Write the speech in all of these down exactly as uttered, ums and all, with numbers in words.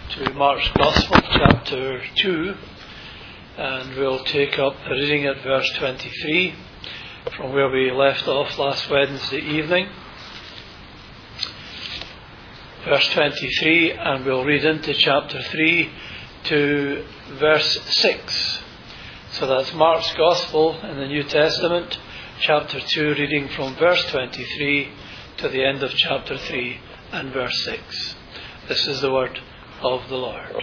to Mark's Gospel, chapter two, and we'll take up reading at verse twenty-three from where we left off last Wednesday evening. Verse twenty-three, and we'll read into chapter three to verse six. So that's Mark's Gospel in the New Testament, chapter two, reading from verse twenty-three to the end of chapter three and verse six. This is the word of the Lord.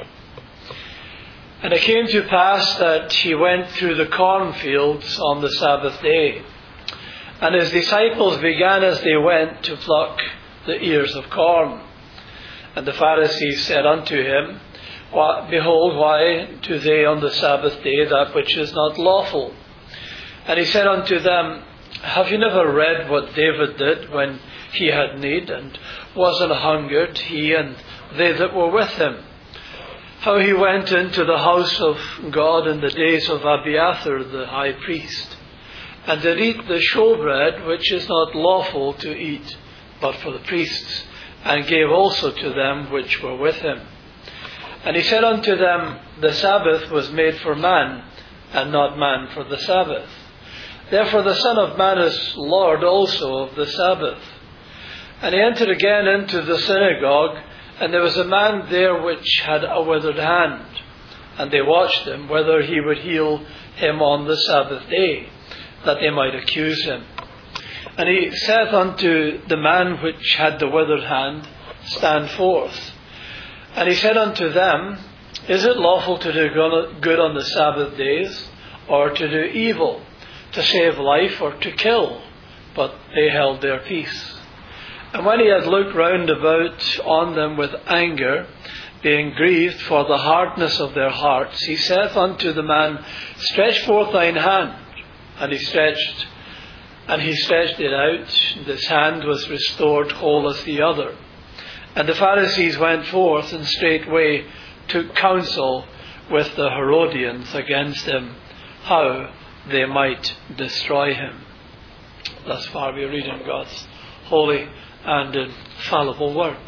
And it came to pass that he went through the cornfields on the Sabbath day. And his disciples began as they went to pluck the ears of corn. And the Pharisees said unto him, Behold, why do they on the Sabbath day that which is not lawful? And he said unto them, Have you never read what David did when he had need, and was an hungered, he and they that were with him? How he went into the house of God in the days of Abiathar the high priest, and did eat the showbread which is not lawful to eat, but for the priests, and gave also to them which were with him. And he said unto them, The Sabbath was made for man, and not man for the Sabbath. Therefore the Son of Man is Lord also of the Sabbath. And he entered again into the synagogue, and there was a man there which had a withered hand. And they watched him, whether he would heal him on the Sabbath day, that they might accuse him. And he saith unto the man which had the withered hand, Stand forth. And he said unto them, Is it lawful to do good on the Sabbath days, or to do evil, to save life, or to kill? But they held their peace. And when he had looked round about on them with anger, being grieved for the hardness of their hearts, he saith unto the man, Stretch forth thine hand. And he stretched, and he stretched it out, and his hand was restored whole as the other. And the Pharisees went forth, and straightway took counsel with the Herodians against him, how they might destroy him. Thus far we read in God's holy and infallible word.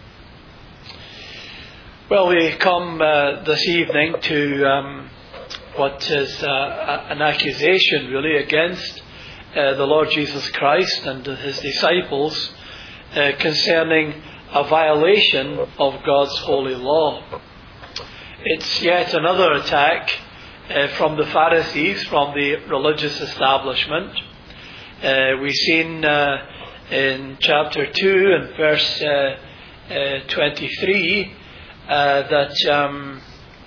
Well, we come uh, this evening to um, what is uh, an accusation really against uh, the Lord Jesus Christ and his disciples uh, concerning a violation of God's holy law. It's yet another attack uh, from the Pharisees, from the religious establishment. Uh, we've seen uh, in chapter two and verse uh, uh, twenty-three uh, that um,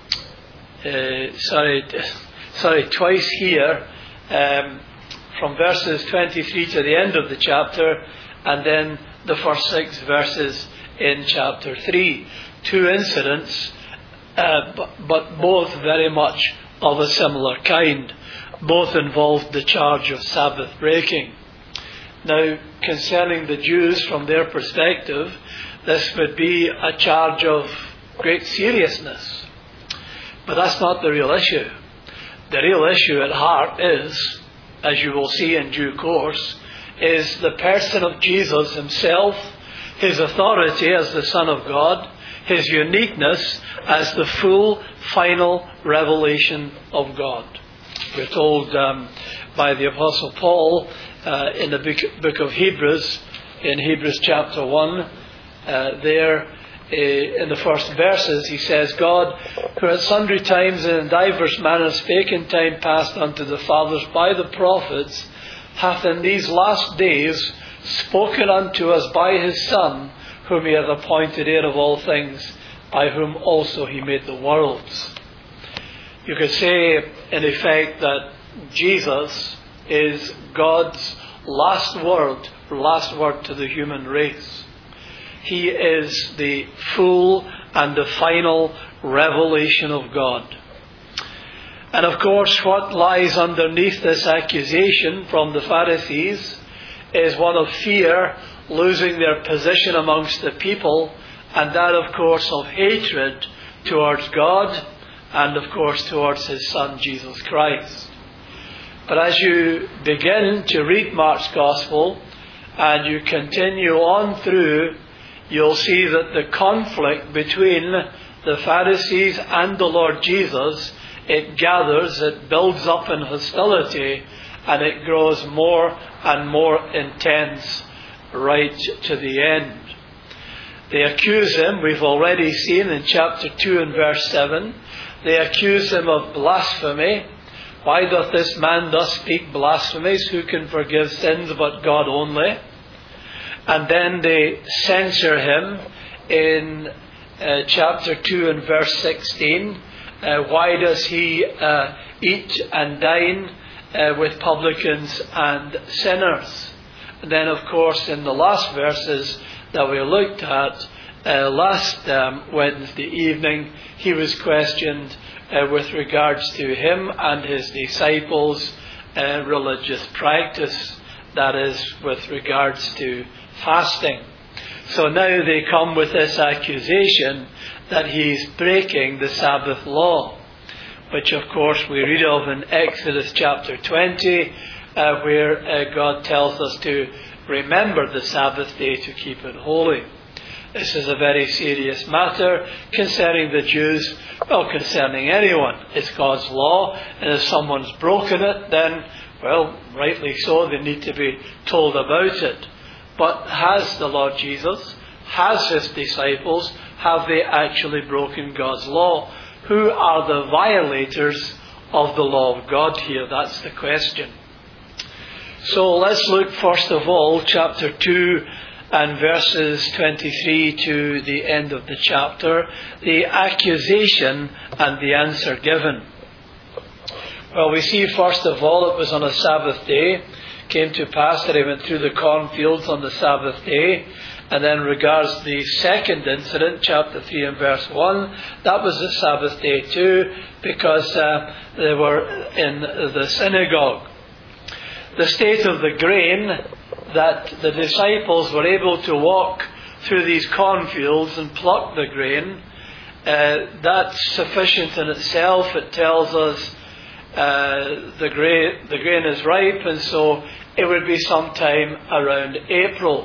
uh, sorry sorry twice here um, from verses twenty-three to the end of the chapter, and then the first six verses in chapter three. Two incidents, uh, but, but both very much of a similar kind. Both involved the charge of Sabbath breaking. Now, concerning the Jews, from their perspective, this would be a charge of great seriousness. But that's not the real issue. The real issue at heart is, as you will see in due course, is the person of Jesus himself, his authority as the Son of God, his uniqueness as the full, final revelation of God. We're told um, by the Apostle Paul uh, in the book, book of Hebrews, in Hebrews chapter one, uh, there uh, in the first verses, he says, God, who at sundry times and in divers manners spake in time past unto the fathers by the prophets, hath in these last days spoken unto us by his Son, whom he hath appointed heir of all things, by whom also he made the worlds. You could say, in effect, that Jesus is God's last word, last word to the human race. He is the full and the final revelation of God. And of course, what lies underneath this accusation from the Pharisees is one of fear, losing their position amongst the people, and that, of course, of hatred towards God and, of course, towards his Son, Jesus Christ. But as you begin to read Mark's Gospel and you continue on through, you'll see that the conflict between the Pharisees and the Lord Jesus, it gathers, it builds up in hostility, and it grows more and more intense right to the end. They accuse him, we've already seen in chapter two and verse seven, they accuse him of blasphemy. Why doth this man thus speak blasphemies? Who can forgive sins but God only? And then they censure him in uh, chapter two and verse sixteen. Uh, why does he uh, eat and dine uh, with publicans and sinners? And then, of course, in the last verses that we looked at uh, last um, Wednesday evening, he was questioned uh, with regards to him and his disciples' uh, religious practice, that is, with regards to fasting. So now they come with this accusation that he's breaking the Sabbath law, which of course we read of in Exodus chapter twenty, uh, where uh, God tells us to remember the Sabbath day to keep it holy. This is a very serious matter concerning the Jews, well, concerning anyone. It's God's law, and if someone's broken it, then, well, rightly so, they need to be told about it. But has the Lord Jesus, has his disciples, have they actually broken God's law? Who are the violators of the law of God here? That's the question. So let's look first of all, chapter two and verses twenty-three to the end of the chapter, the accusation and the answer given. Well, we see first of all it was on a Sabbath day. Came to pass that he went through the cornfields on the Sabbath day. And then regards the second incident, chapter three and verse one, that was the Sabbath day too, because uh, they were in the synagogue. The state of the grain, that the disciples were able to walk through these cornfields and pluck the grain, uh, that's sufficient in itself. It tells us uh, the grain, the grain is ripe, and so it would be sometime around April.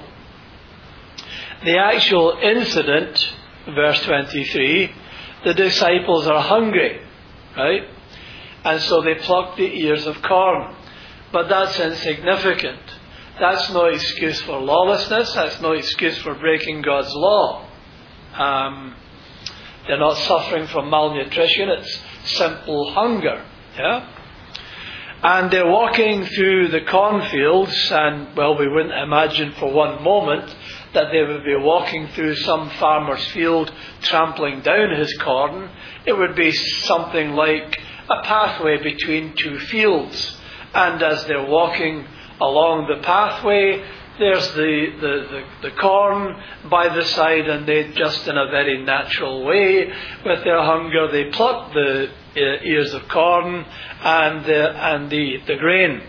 The actual incident, verse twenty-three, the disciples are hungry, right? And so they pluck the ears of corn. But that's insignificant. That's no excuse for lawlessness. That's no excuse for breaking God's law. Um, they're not suffering from malnutrition. It's simple hunger. Yeah? And they're walking through the cornfields, and, well, we wouldn't imagine for one moment that they would be walking through some farmer's field trampling down his corn. It would be something like a pathway between two fields. And as they're walking along the pathway, there's the, the, the, the corn by the side, and they just in a very natural way, with their hunger, they pluck the uh, ears of corn and the, and the, the grain.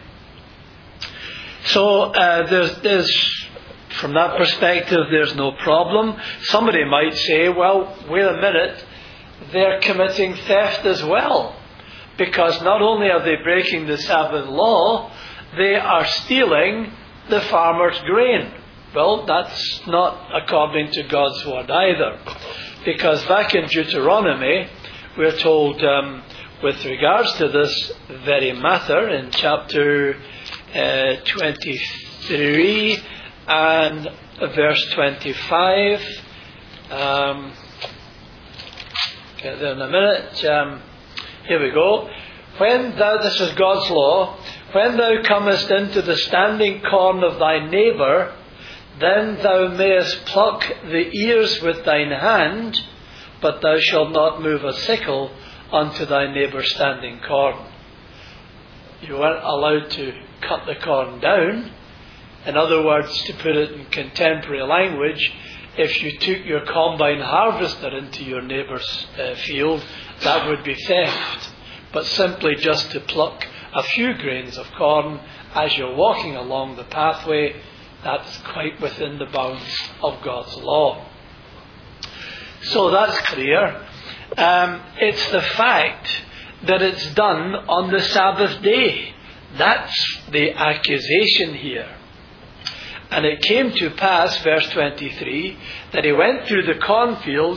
So uh, there's, there's, from that perspective, there's no problem. Somebody might say, well, wait a minute, they're committing theft as well. Because not only are they breaking the Sabbath law, they are stealing the farmer's grain. Well, that's not according to God's word either. Because back in Deuteronomy, we're told um, with regards to this very matter in chapter uh, twenty-three and verse twenty-five. Um, get there in a minute. Um, Here we go. When thou, this is God's law, when thou comest into the standing corn of thy neighbour, then thou mayest pluck the ears with thine hand, but thou shalt not move a sickle unto thy neighbour's standing corn. You weren't allowed to cut the corn down. In other words, to put it in contemporary language, if you took your combine harvester into your neighbour's uh, field, that would be theft. But simply just to pluck a few grains of corn as you're walking along the pathway, that's quite within the bounds of God's law. So that's clear. Um, it's the fact that it's done on the Sabbath day. That's the accusation here. And it came to pass, verse twenty-three, that he went through the cornfields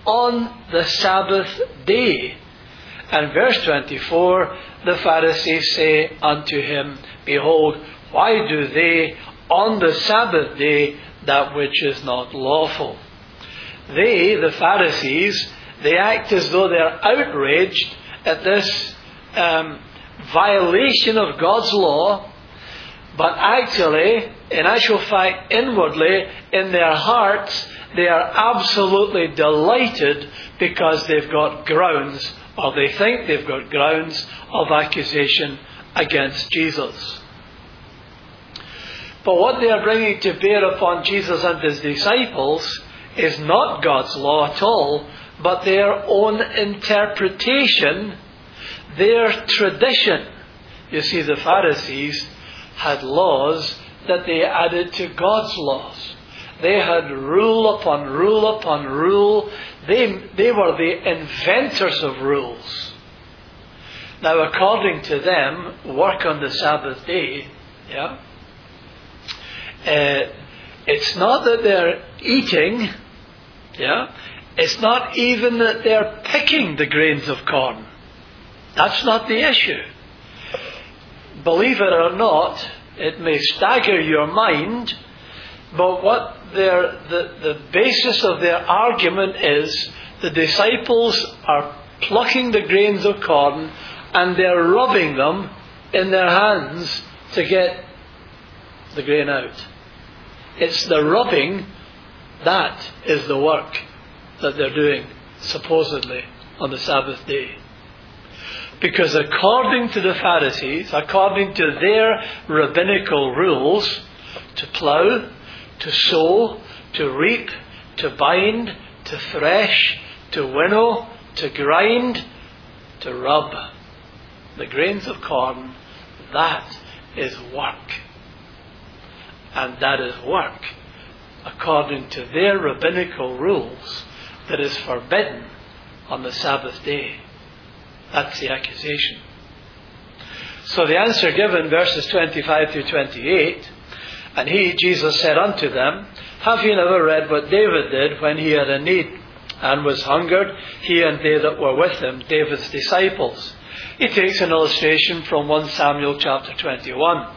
on the Sabbath day. And verse twenty-four, the Pharisees say unto him, Behold, why do they on the Sabbath day that which is not lawful? They, the Pharisees, they act as though they're outraged at this um, violation of God's law, but actually, in actual fact, inwardly, in their hearts, they are absolutely delighted because they've got grounds, or they think they've got grounds of accusation against Jesus. But what they are bringing to bear upon Jesus and his disciples is not God's law at all, but their own interpretation, their tradition. You see, the Pharisees had laws that they added to God's laws. They had rule upon rule upon rule. They, they were the inventors of rules. Now, according to them, work on the Sabbath day, yeah, uh, it's not that they're eating, yeah, it's not even that they're picking the grains of corn. That's not the issue. Believe it or not, it may stagger your mind, but what their, the, the basis of their argument is, the disciples are plucking the grains of corn and they're rubbing them in their hands to get the grain out. It's the rubbing that is the work that they're doing, supposedly, on the Sabbath day. Because according to the Pharisees, according to their rabbinical rules, to plough, to sow, to reap, to bind, to thresh, to winnow, to grind, to rub the grains of corn, that is work. And that is work, according to their rabbinical rules, that is forbidden on the Sabbath day. That's the accusation. So the answer given, verses twenty-five through twenty-eight, and he, Jesus, said unto them, Have ye never read what David did when he had a need, and was hungered, he and they that were with him, David's disciples? He takes an illustration from First Samuel chapter twenty-one.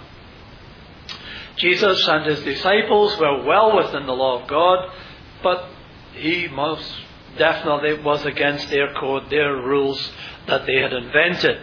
Jesus and his disciples were well within the law of God, but he most definitely was against their code, their rules that they had invented.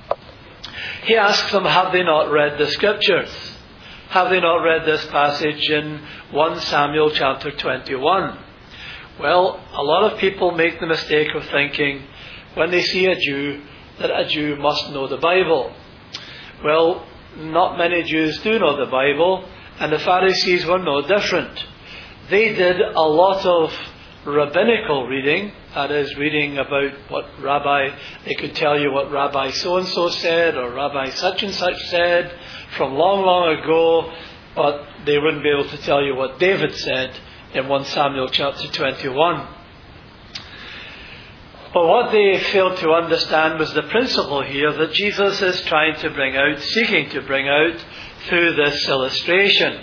He asks them, have they not read the scriptures? Have they not read this passage in First Samuel chapter twenty-one? Well, a lot of people make the mistake of thinking, when they see a Jew, that a Jew must know the Bible. Well, not many Jews do know the Bible, and the Pharisees were no different. They did a lot of rabbinical reading, that is, reading about what Rabbi, they could tell you what Rabbi so-and-so said, or Rabbi such-and-such said, from long, long ago, but they wouldn't be able to tell you what David said in First Samuel chapter twenty-one. But what they failed to understand was the principle here that Jesus is trying to bring out, seeking to bring out through this illustration.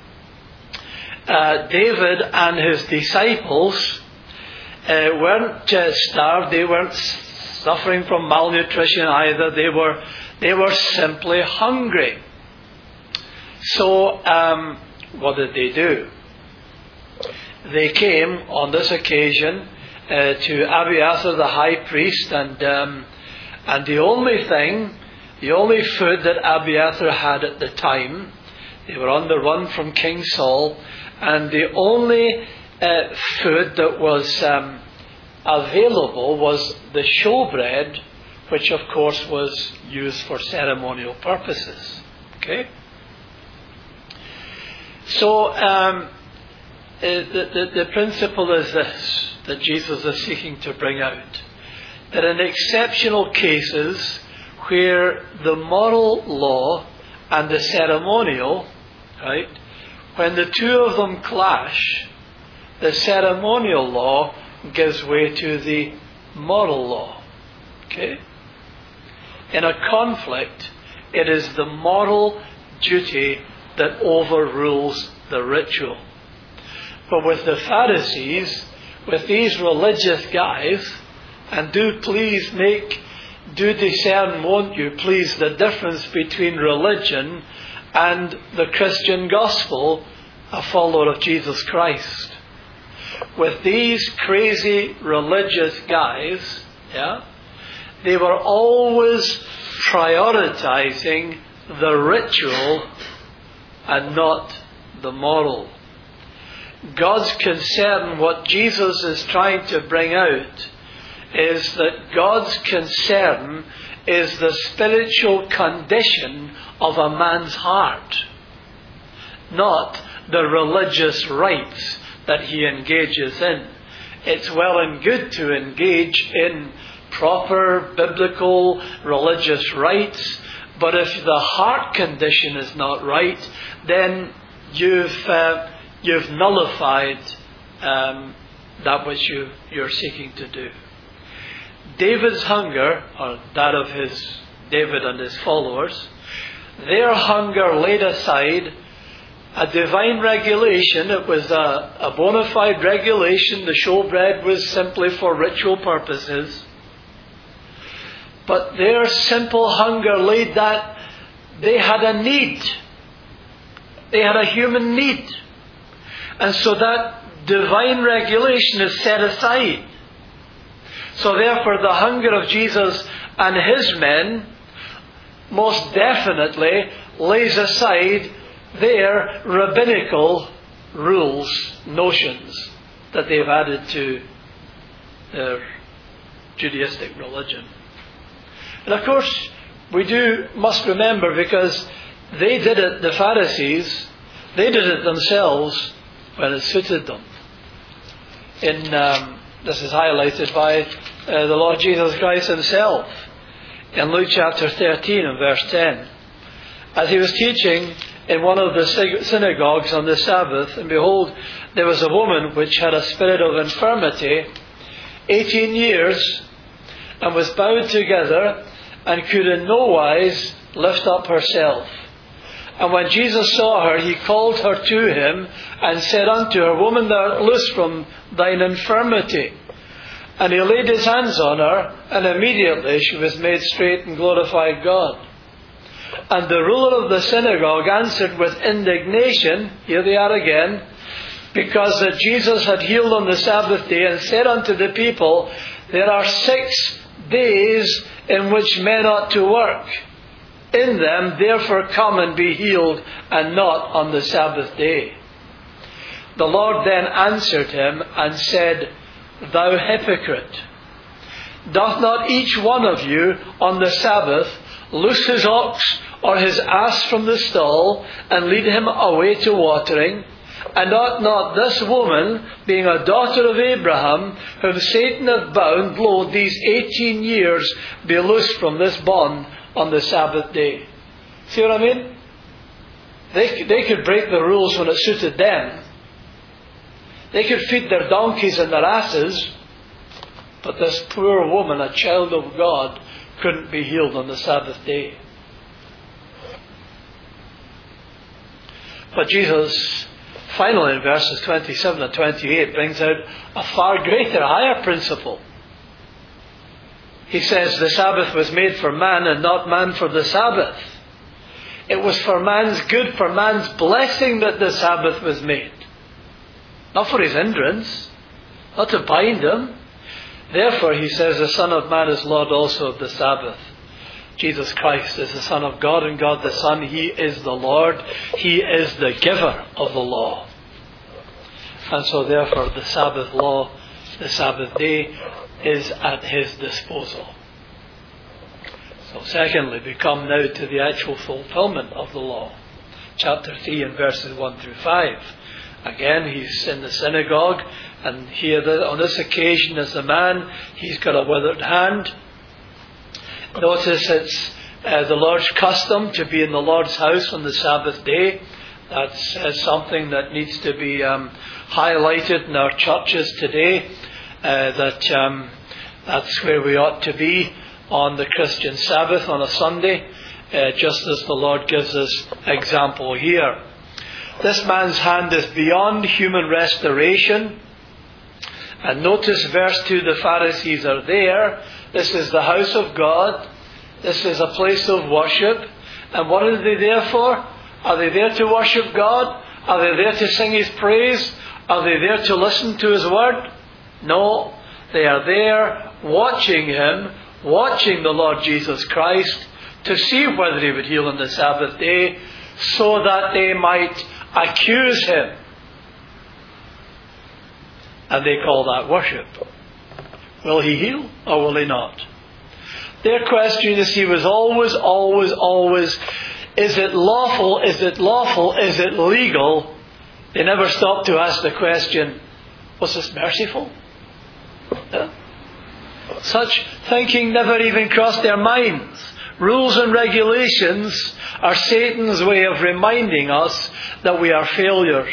Uh, David and his disciples uh, weren't uh, starved, they weren't suffering from malnutrition either, they were, they were simply hungry. So, um, what did they do? They came on this occasion uh, to Abiathar the high priest, and um, and the only thing, the only food that Abiathar had at the time, they were on the run from King Saul, and the only uh, food that was um, available was the showbread, which of course was used for ceremonial purposes. Okay? So, um, the, the, the principle is this, that Jesus is seeking to bring out. That in exceptional cases where the moral law and the ceremonial, right, when the two of them clash, the ceremonial law gives way to the moral law. Okay? In a conflict, it is the moral duty that overrules the ritual. But with the Pharisees, with these religious guys, and do please make, do discern, won't you, please, the difference between religion and the Christian gospel, a follower of Jesus Christ. With these crazy religious guys, yeah, they were always prioritizing the ritual and not the moral. God's concern, what Jesus is trying to bring out, is that God's concern is the spiritual condition of a man's heart, not the religious rites that he engages in. It's well and good to engage in proper biblical religious rites, but if the heart condition is not right, then you've uh, you've nullified um, that which you, you're seeking to do. David's hunger, or that of his David and his followers, their hunger laid aside a divine regulation. It was a, a bona fide regulation. The showbread was simply for ritual purposes. But their simple hunger laid that they had a need. They had a human need. And so that divine regulation is set aside. So therefore the hunger of Jesus and his men most definitely lays aside their rabbinical rules, notions that they've added to their Judaistic religion. And of course, we do must remember, because they did it, the Pharisees, they did it themselves when it suited them. In um, this is highlighted by uh, the Lord Jesus Christ himself in Luke chapter thirteen and verse ten. As he was teaching in one of the synagogues on the Sabbath, and behold, there was a woman which had a spirit of infirmity eighteen years, and was bowed together, and could in no wise lift up herself. And when Jesus saw her, he called her to him, and said unto her, Woman, thou art loosed from thine infirmity. And he laid his hands on her, and immediately she was made straight and glorified God. And the ruler of the synagogue answered with indignation, here they are again, because that Jesus had healed on the Sabbath day, and said unto the people, There are six days in which men ought to work. In them, therefore, come and be healed, and not on the Sabbath day. The Lord then answered him and said, Thou hypocrite, doth not each one of you on the Sabbath loose his ox or his ass from the stall, and lead him away to watering? And ought not this woman, being a daughter of Abraham, whom Satan hath bound, lo, these eighteen years, be loosed from this bond on the Sabbath day? See what I mean? They, they could break the rules when it suited them. They could feed their donkeys and their asses, but this poor woman, a child of God, couldn't be healed on the Sabbath day. But Jesus, finally in verses twenty-seven and twenty-eight, brings out a far greater, higher principle. He says the Sabbath was made for man, and not man for the Sabbath. It was for man's good, for man's blessing, that the Sabbath was made. Not for his hindrance, not to bind him. Therefore, he says, the Son of Man is Lord also of the Sabbath. Jesus Christ is the Son of God, and God the Son. He is the Lord. He is the giver of the law. And so therefore the Sabbath law, the Sabbath day, is at his disposal. So secondly, we come now to the actual fulfillment of the law. Chapter three and verses one through five. Again, he's in the synagogue, and here on this occasion as a man, he's got a withered hand. Notice it's uh, the Lord's custom to be in the Lord's house on the Sabbath day. That's uh, something that needs to be um, highlighted in our churches today, uh, that um, that's where we ought to be on the Christian Sabbath on a Sunday, uh, just as the Lord gives us example here. This man's hand is beyond human restoration, And notice verse two, the Pharisees are there. This is the house of God. This is a place of worship. And what are they there for? Are they there to worship God? Are they there to sing His praise? Are they there to listen to His word? No. They are there watching Him, watching the Lord Jesus Christ, to see whether He would heal on the Sabbath day, so that they might accuse Him. And they call that worship. Will He heal or will He not? Their question, you see, was always, always, always, is it lawful, is it lawful, is it legal? They never stopped to ask the question, was this merciful? Yeah. Such thinking never even crossed their minds. Rules and regulations are Satan's way of reminding us that we are failures.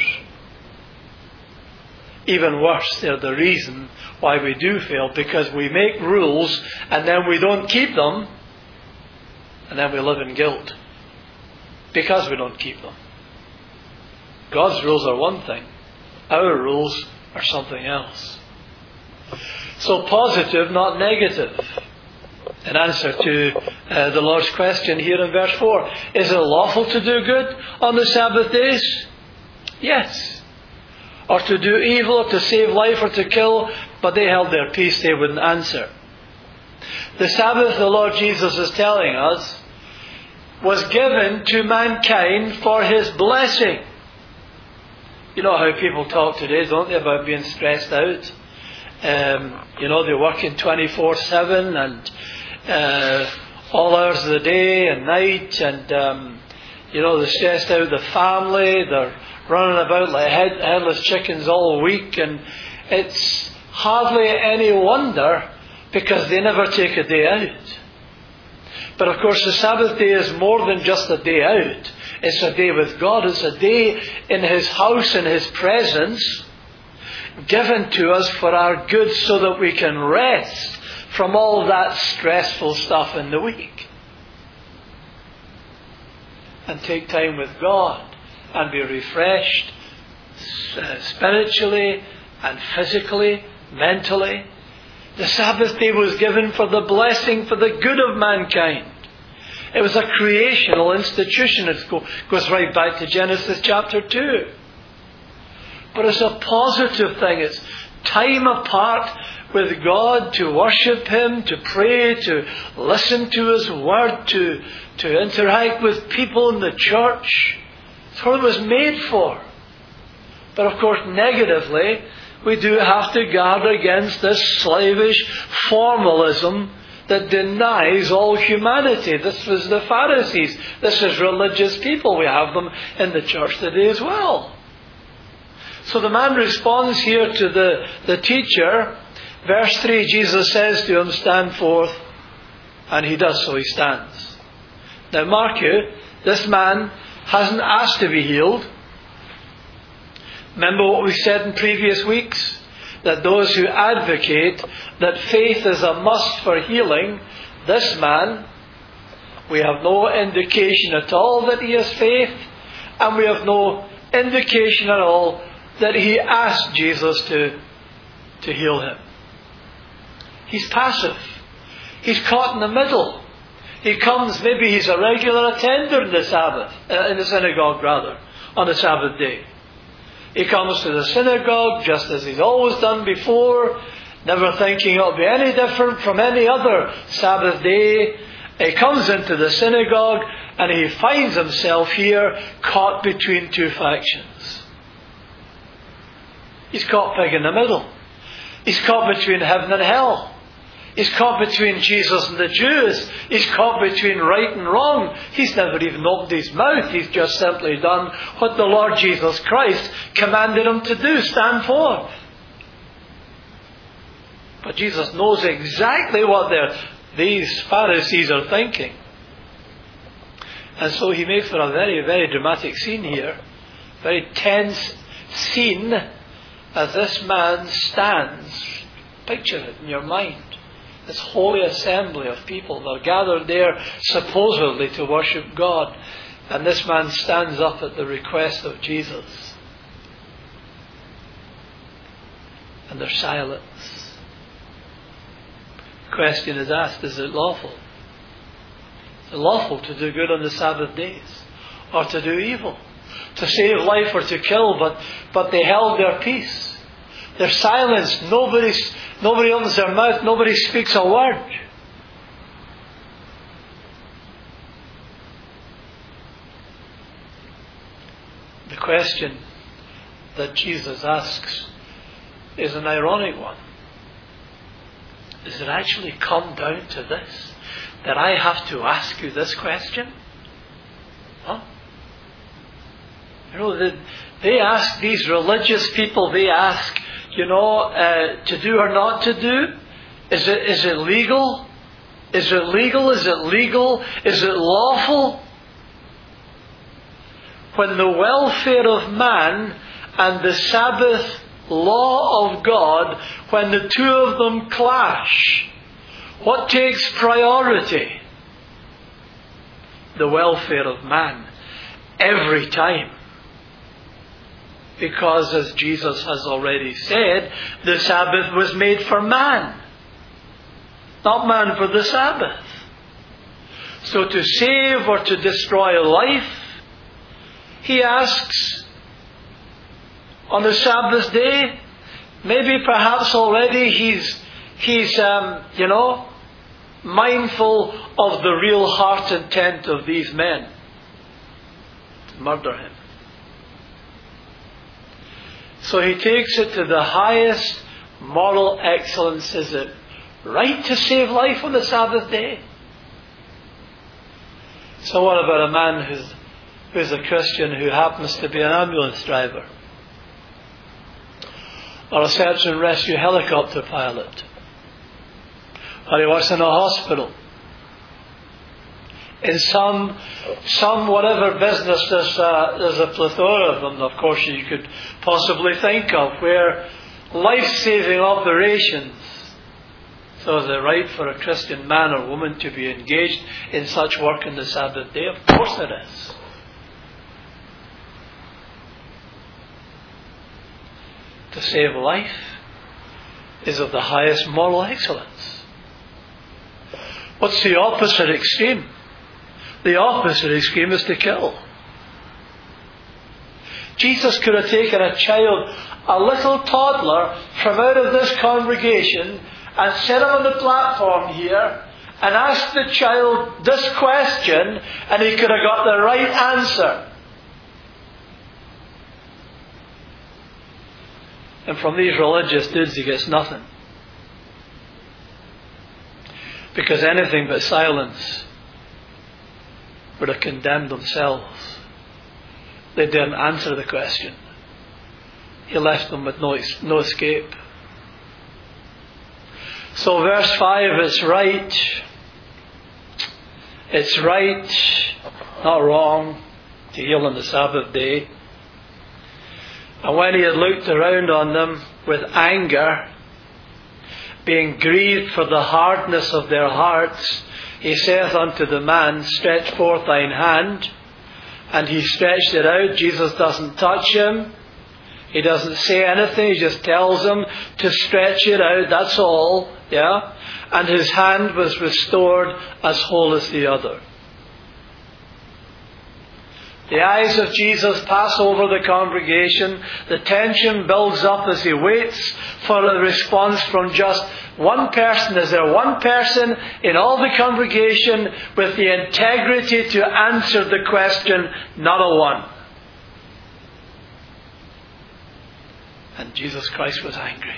Even worse, they're the reason why we do fail, because we make rules and then we don't keep them, and then we live in guilt because we don't keep them. God's rules are one thing, our rules are something else. So positive, not negative. In answer to uh, the Lord's question here in verse four, is it lawful to do good on the Sabbath days? Yes. Or to do evil, or to save life, or to kill, but they held their peace, they wouldn't answer. The Sabbath, the Lord Jesus is telling us, was given to mankind for His blessing. You know how people talk today, don't they, about being stressed out? Um, you know, they're working twenty-four seven and uh, all hours of the day and night, and um, you know, they're stressed out, the family, they're running about like head, headless chickens all week, and it's hardly any wonder because they never take a day out. But of course the Sabbath day is more than just a day out. It's a day with God. It's a day in His house, in His presence, given to us for our good, so that we can rest from all that stressful stuff in the week and take time with God and be refreshed uh, spiritually and physically, mentally. The Sabbath day was given for the blessing, for the good of mankind. It was a creational institution. It go, goes right back to Genesis chapter two. But it's a positive thing. It's time apart with God to worship Him, to pray, to listen to His word, to, to interact with people in the church. It's what it was made for. But of course, negatively, we do have to guard against this slavish formalism that denies all humanity. This was the Pharisees. This is religious people. We have them in the church today as well. So the man responds here to the, the teacher. Verse three, Jesus says to him, "Stand forth." And he does, so he stands. Now mark you, this man hasn't asked to be healed. Remember what we said in previous weeks? That those who advocate that faith is a must for healing, this man, we have no indication at all that he has faith, and we have no indication at all that he asked Jesus to, to heal him. He's passive. He's caught in the middle. He comes, maybe he's a regular attender in the Sabbath, uh, in the synagogue rather, on the Sabbath day. He comes to the synagogue just as he's always done before, never thinking it'll be any different from any other Sabbath day. He comes into the synagogue and he finds himself here caught between two factions. He's caught peg in the middle. He's caught between heaven and hell. He's caught between Jesus and the Jews. He's caught between right and wrong. He's never even opened his mouth. He's just simply done what the Lord Jesus Christ commanded him to do. Stand forth. But Jesus knows exactly what they're, these Pharisees are thinking. And so he makes for a very, very dramatic scene here. Very tense scene as this man stands. Picture it in your mind. This holy assembly of people that are gathered there supposedly to worship God. And this man stands up at the request of Jesus. and there's silence. The question is asked, is it lawful? Is it lawful to do good on the Sabbath days? Or to do evil? To save life or to kill, but, but they held their peace. They're silenced. Nobody, nobody opens their mouth. Nobody speaks a word. The question that Jesus asks is an ironic one. Does it actually come down to this? That I have to ask you this question? Huh? You know, they, they ask, these religious people, they ask, you know, uh, to do or not to do? Is it, is it legal? Is it legal? Is it legal? Is it lawful? When the welfare of man and the Sabbath law of God, when the two of them clash, what takes priority? The welfare of man. Every time. Because as Jesus has already said, the Sabbath was made for man. Not man for the Sabbath. So to save or to destroy life, he asks, on the Sabbath day, maybe perhaps already he's, he's um, you know, mindful of the real heart intent of these men. To murder him. So he takes it to the highest moral excellence. Is it right to save life on the Sabbath day? So what about a man who's, who's a Christian who happens to be an ambulance driver? Or a search and rescue helicopter pilot? Or he works in a hospital? In some, some whatever business, there's a, there's a plethora of them, of course, you could possibly think of, where life-saving operations. So is it right for a Christian man or woman to be engaged in such work on the Sabbath day? Of course it is. To save life is of the highest moral excellence. What's the opposite extreme? The opposite extreme is to kill. Jesus could have taken a child, a little toddler, from out of this congregation and set him on the platform here and asked the child this question, and he could have got the right answer. And from these religious dudes he gets nothing. Because anything but silence would have condemned themselves. They didn't answer the question. He left them with no, no escape. So verse five is right. It's right, not wrong, to heal on the Sabbath day. And when he had looked around on them with anger, being grieved for the hardness of their hearts, he saith unto the man, stretch forth thine hand. And he stretched it out. Jesus doesn't touch him. He doesn't say anything. He just tells him to stretch it out. That's all. Yeah. And his hand was restored as whole as the other. The eyes of Jesus pass over the congregation. The tension builds up as he waits for a response from just one person. Is there one person in all the congregation with the integrity to answer the question? Not a one. And Jesus Christ was angry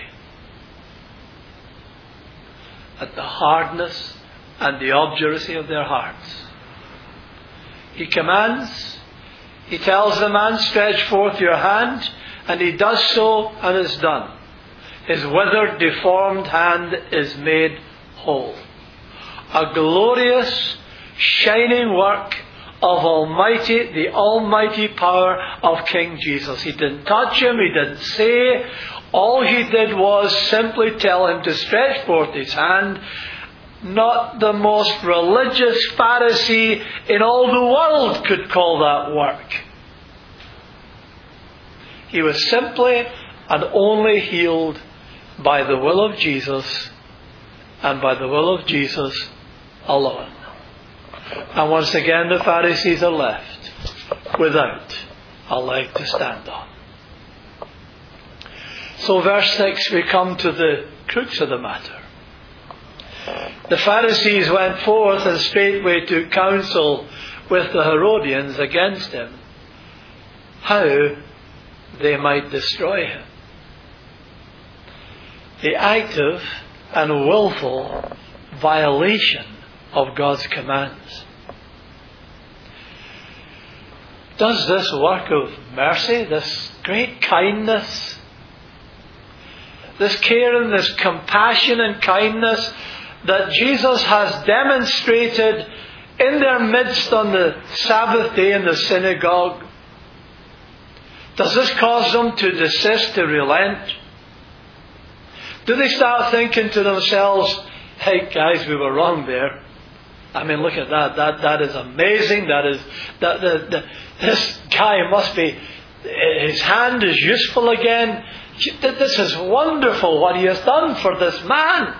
at the hardness and the obduracy of their hearts. He commands. He tells the man, stretch forth your hand, and he does so, and is done. His withered, deformed hand is made whole. A glorious, shining work of Almighty, the almighty power of King Jesus. He didn't touch him, he didn't say. All he did was simply tell him to stretch forth his hand. Not the most religious Pharisee in all the world could call that work. He was simply and only healed by the will of Jesus and by the will of Jesus alone. And once again the Pharisees are left without a leg to stand on. So verse six, we come to the crux of the matter. The Pharisees went forth and straightway took counsel with the Herodians against him, how they might destroy him. The active and willful violation of God's commands. Does this work of mercy, this great kindness, this caring, this compassion and kindness that Jesus has demonstrated in their midst on the Sabbath day in the synagogue, does this cause them to desist, to relent? Do they start thinking to themselves, hey guys, we were wrong there. I mean, look at that. That that is amazing. That is that the, the this guy must be, his hand is useful again. This is wonderful what he has done for this man.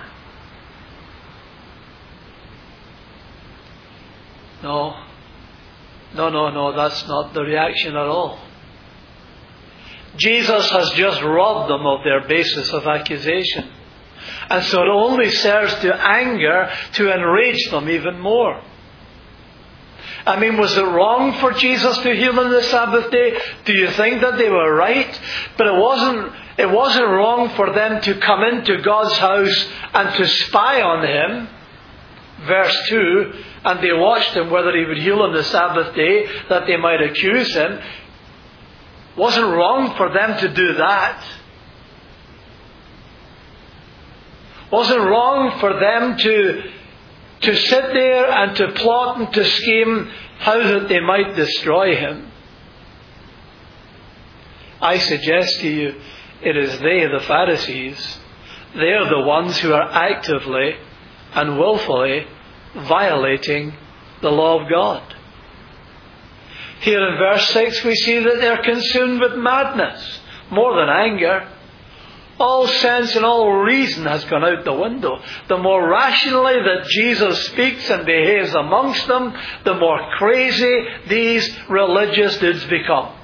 No. No, no, no, that's not the reaction at all. Jesus has just robbed them of their basis of accusation. And so it only serves to anger, to enrage them even more. I mean, was it wrong for Jesus to heal on the Sabbath day? Do you think that they were right? But it wasn't, it wasn't wrong for them to come into God's house and to spy on him. Verse two, and they watched him whether he would heal on the Sabbath day, that they might accuse him. Wasn't wrong for them to do that. Wasn't wrong for them to, to sit there and to plot and to scheme how that they might destroy him. I suggest to you, it is they, the Pharisees, they are the ones who are actively and willfully violating the law of God. Here in verse six we see that they're consumed with madness, more than anger. All sense and all reason has gone out the window. The more rationally that Jesus speaks and behaves amongst them, the more crazy these religious dudes become.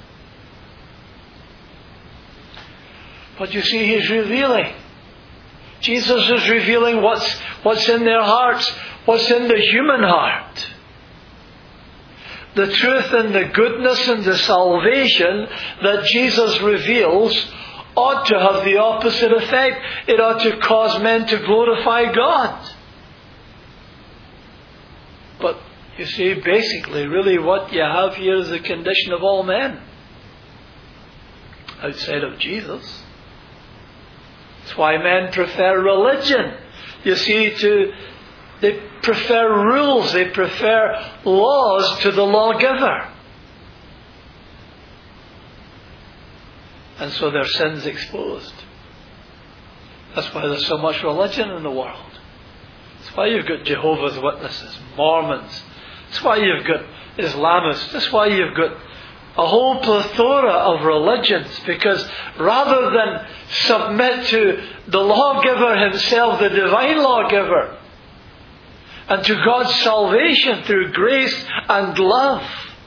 But you see, he's revealing. Jesus is revealing what's, what's in their hearts, what's in the human heart. The truth and the goodness and the salvation that Jesus reveals ought to have the opposite effect. It ought to cause men to glorify God. But you see, basically, really what you have here is the condition of all men outside of Jesus. That's why men prefer religion. You see, to they prefer rules, they prefer laws to the lawgiver. And so their sin's exposed. That's why there's so much religion in the world. That's why you've got Jehovah's Witnesses, Mormons. That's why you've got Islamists. That's why you've got a whole plethora of religions. Because rather than submit to the lawgiver himself, the divine lawgiver, and to God's salvation through grace and love,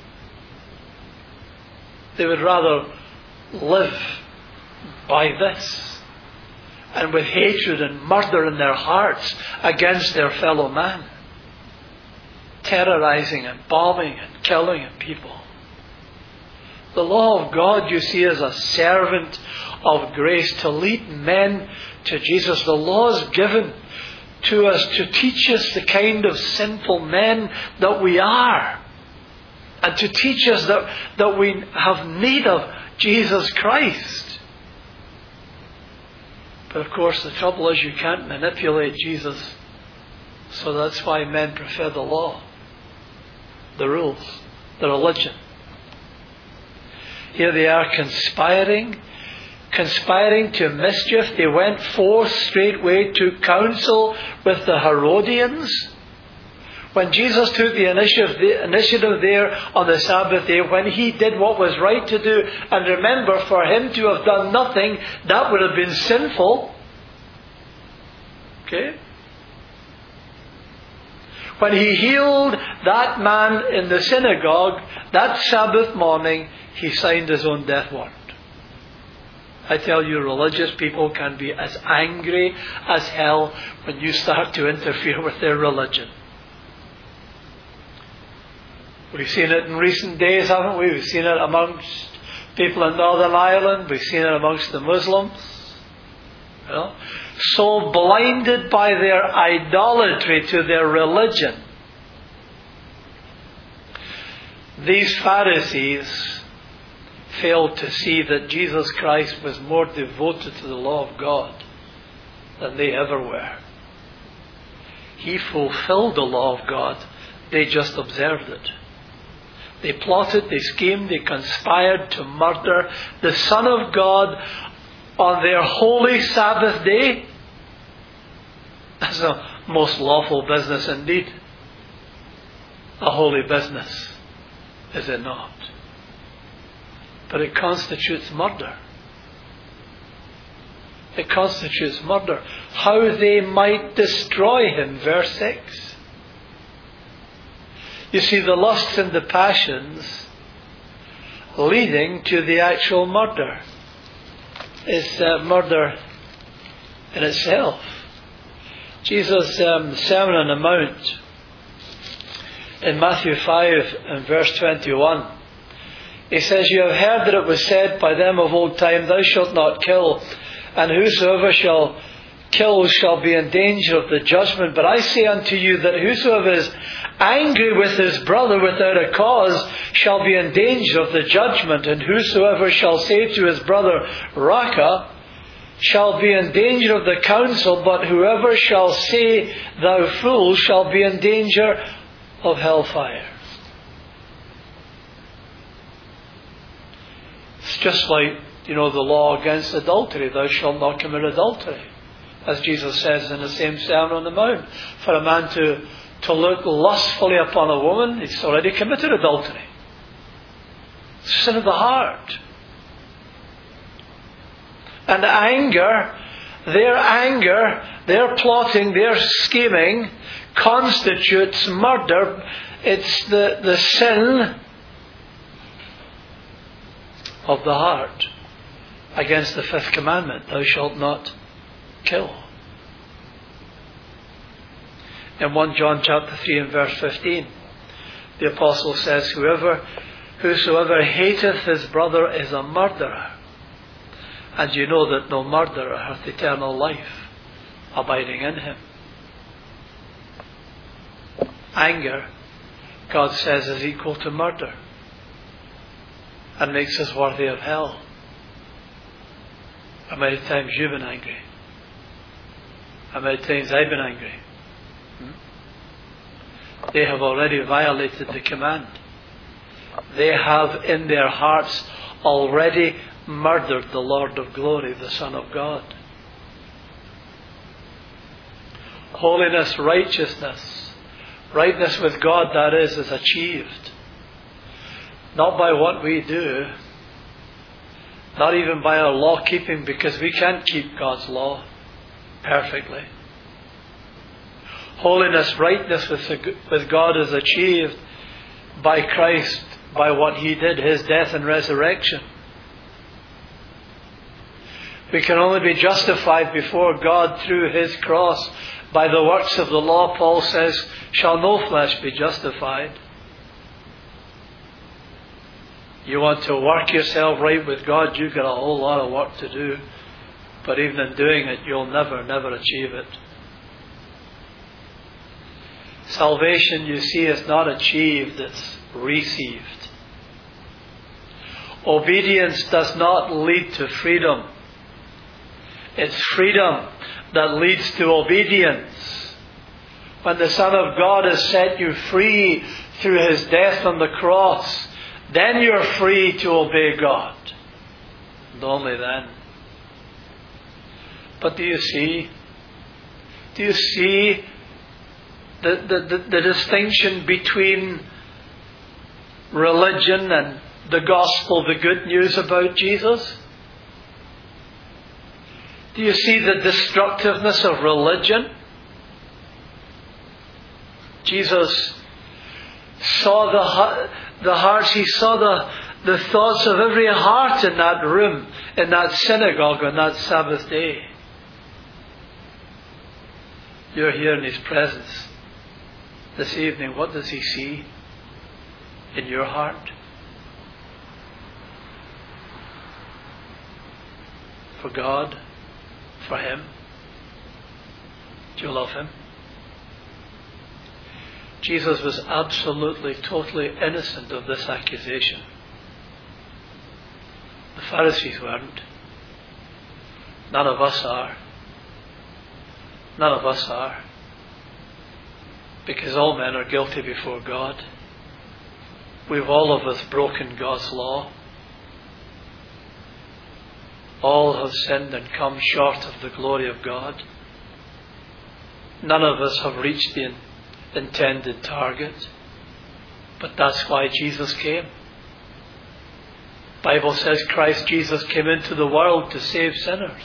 they would rather live by this, and with hatred and murder in their hearts against their fellow man, terrorizing and bombing and killing people. The law of God, you see, is a servant of grace to lead men to Jesus. The law is given to us to teach us the kind of sinful men that we are, and to teach us that, that we have need of Jesus Christ. But of course the trouble is you can't manipulate Jesus. So that's why men prefer the law, the rules, the religion. Here they are conspiring, conspiring to mischief. They went forth straightway to counsel with the Herodians. When Jesus took the initiative, the initiative there on the Sabbath day, when he did what was right to do, and remember, for him to have done nothing, that would have been sinful. Okay? When he healed that man in the synagogue that Sabbath morning, he signed his own death warrant. I tell you, religious people can be as angry as hell when you start to interfere with their religion. We've seen it in recent days, haven't we? We've seen it amongst people in Northern Ireland. We've seen it amongst the Muslims. You know, so blinded by their idolatry to their religion. These Pharisees failed to see that Jesus Christ was more devoted to the law of God than they ever were. He fulfilled the law of God. They just observed it. They plotted, they schemed, they conspired to murder the Son of God on their holy Sabbath day. That's a most lawful business indeed. A holy business, is it not? But it constitutes murder. It constitutes murder. How they might destroy him, verse six. You see, the lusts and the passions leading to the actual murder is uh, murder in itself. Jesus' um, Sermon on the Mount in Matthew five and verse twenty-one, he says, "You have heard that it was said by them of old time, Thou shalt not kill, and whosoever shall kill shall be in danger of the judgment. But I say unto you that whosoever is angry with his brother without a cause shall be in danger of the judgment. And whosoever shall say to his brother, Raca, shall be in danger of the council. But whoever shall say, Thou fool, shall be in danger of hellfire." It's just like, you know, the law against adultery. Thou shalt not commit adultery. As Jesus says in the same Sermon on the Mount. For a man to, to look lustfully upon a woman, he's already committed adultery. It's sin of the heart. And anger, their anger, their plotting, their scheming constitutes murder. It's the, the sin of the heart against the fifth commandment, thou shalt not kill. In First John chapter three and verse fifteen, the apostle says, Whoever, whosoever hateth his brother is a murderer. And you know that no murderer hath eternal life abiding in him. Anger, God says, is equal to murder and makes us worthy of hell. How many times you've been angry? How many times I've been angry? Hmm? They have already violated the command. They have in their hearts already murdered the Lord of glory, the Son of God. Holiness, righteousness, rightness with God, that is, is achieved not by what we do, not even by our law keeping, because we can't keep God's law perfectly. Holiness, rightness with, with God is achieved by Christ, by what He did, His death and resurrection. We can only be justified before God through His cross by the works of the law. Paul says, shall no flesh be justified? You want to work yourself right with God, you've got a whole lot of work to do. But even in doing it, you'll never, never achieve it. Salvation, you see, is not achieved, it's received. Obedience does not lead to freedom. It's freedom that leads to obedience. When the Son of God has set you free through His death on the cross, then you're free to obey God. And only then. But do you see? Do you see the, the, the, the distinction between religion and the gospel, the good news about Jesus? Do you see the destructiveness of religion? Jesus saw the, the hearts, he saw the, the thoughts of every heart in that room, in that synagogue on that Sabbath day. You're here in his presence this evening. What does he see in your heart? For God, for him. Do you love him? Jesus was absolutely, totally innocent of this accusation. The Pharisees weren't. None of us are. None of us are. Because all men are guilty before God. We've all of us broken God's law. All have sinned and come short of the glory of God. None of us have reached the intended target. But that's why Jesus came. The Bible says Christ Jesus came into the world to save sinners.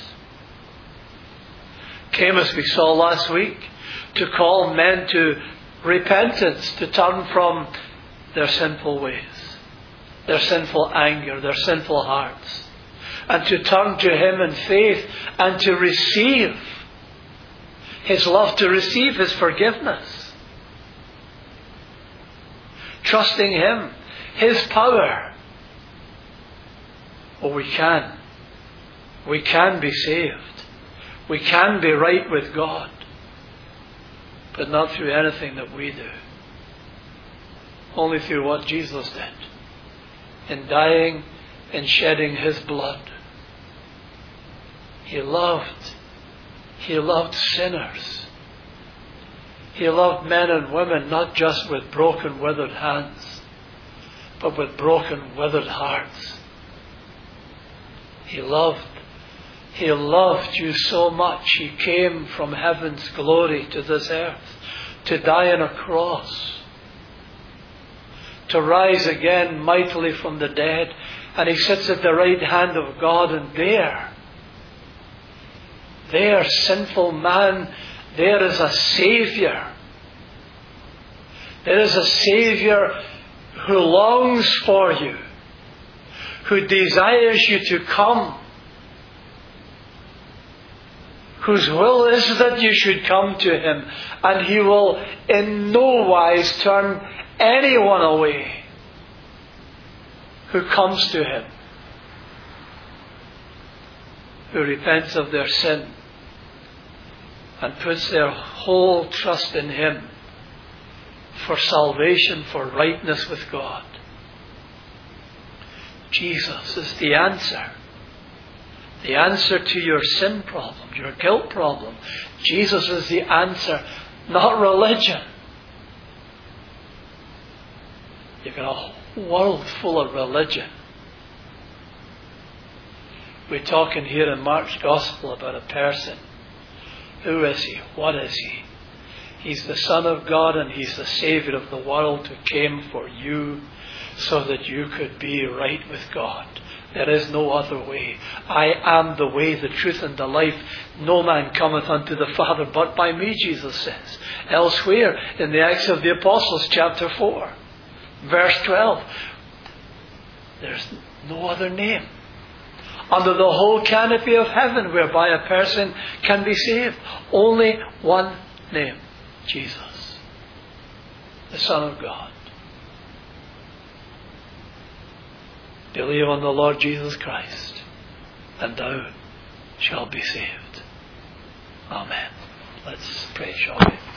Came, as we saw last week, to call men to repentance, to turn from their sinful ways, their sinful anger, their sinful hearts, and to turn to him in faith and to receive his love, to receive his forgiveness. Trusting him, his power. Oh, we can. We can be saved. We can be right with God. But not through anything that we do. Only through what Jesus did. In dying and shedding his blood. He loved. He loved sinners. He loved men and women not just with broken, withered hands, but with broken, withered hearts. He loved. He loved you so much. He came from heaven's glory to this earth to die on a cross, to rise again mightily from the dead. And he sits at the right hand of God, and there, there, sinful man, there is a Saviour. There is a Saviour who longs for you, who desires you to come, whose will is that you should come to him, and he will in no wise turn anyone away who comes to him, who repents of their sin and puts their whole trust in him for salvation, for rightness with God. Jesus is the answer. The answer to your sin problem, your guilt problem. Jesus is the answer, not religion. You've got a world full of religion. We're talking here in Mark's Gospel about a person. Who is he? What is he? He's the Son of God, and he's the Saviour of the world who came for you so that you could be right with God. There is no other way. I am the way, the truth, and the life. No man cometh unto the Father but by me, Jesus says. Elsewhere in the Acts of the Apostles, chapter four, verse twelve. There's no other name under the whole canopy of heaven whereby a person can be saved. Only one name. Jesus, the Son of God. Believe on the Lord Jesus Christ, and thou shalt be saved. Amen. Let's pray, shall we?